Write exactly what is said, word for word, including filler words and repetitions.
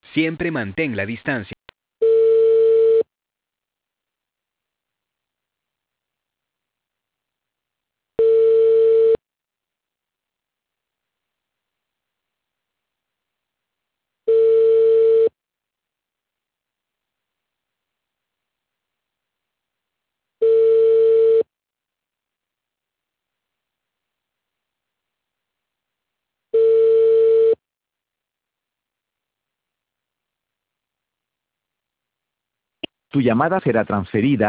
Siempre mantén la distancia. Tu llamada será transferida